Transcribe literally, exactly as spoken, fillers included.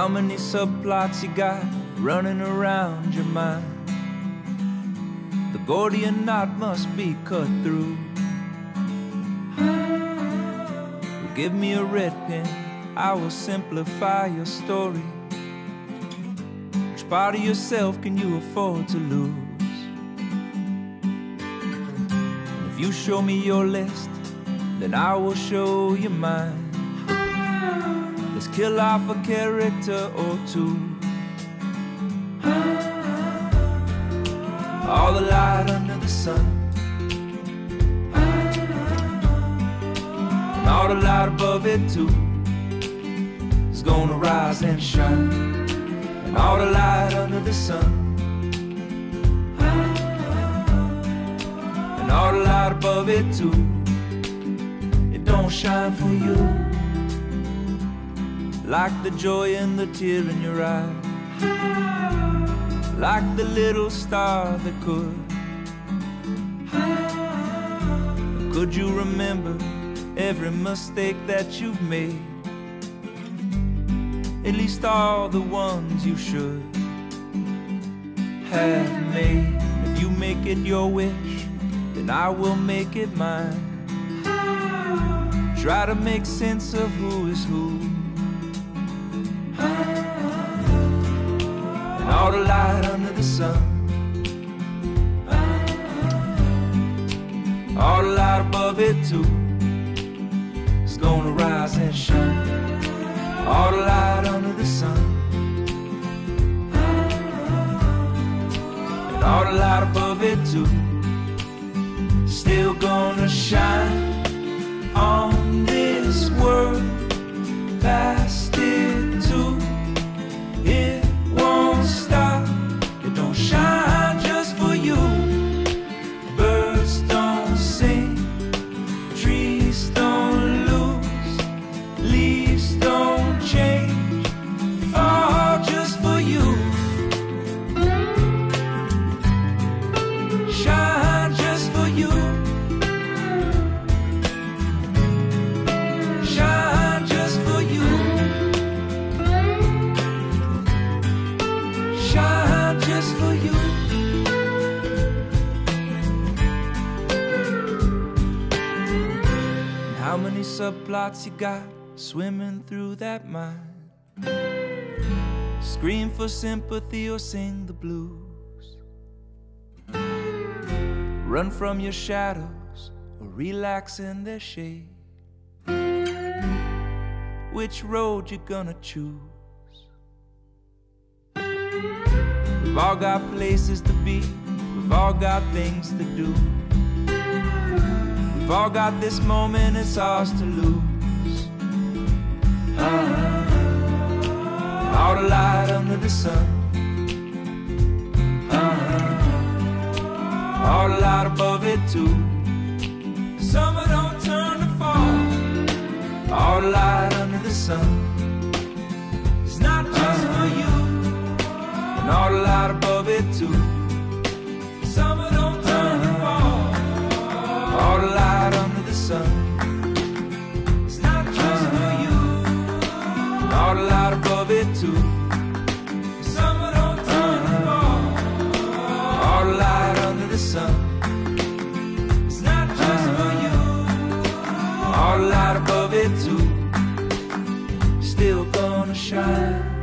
How many subplots you got running around your mind? The Gordian knot must be cut through. Well, give me a red pen, I will simplify your story. Which part of yourself can you afford to lose? And if you show me your list, then I will show you mine. Let's kill off a character or two. All the light under the sun, and all the light above it too, is gonna rise and shine. And all the light under the sun, and all the light above it too, it don't shine for you. Like the joy and the tear in your eye, like the little star that could. Could you remember every mistake that you've made? At least all the ones you should have made. If you make it your wish, then I will make it mine. Try to make sense of who is who. And all the light under the sun, all the light above it too, is gonna rise and shine. All the light under the sun, and all the light above it too, still gonna shine on this world. Past it too, it won't stop. It don't shine just for you. Birds don't sing, trees don't lose, leaves don't change, fall just for you. Shine just for you. Shine just for you. Shine just for you. How many subplots you got swimming through that mind? Scream for sympathy or sing the blues. Run from your shadows or relax in their shade. Which road you gonna choose? We've all got places to be, we've all got things to do. We've all got this moment, it's ours to lose. uh, All the light under the sun, uh, all the light above it too. Summer don't turn to fall. All the light under the sun, it's not just uh, for you. And all the light above it too. Summer don't turn to fall. All the light under the sun, it's not just uh, for you. And all the light above it too. Summer don't turn to fall. All the light under the sun, it's not just for you. All the light above it too, still gonna shine.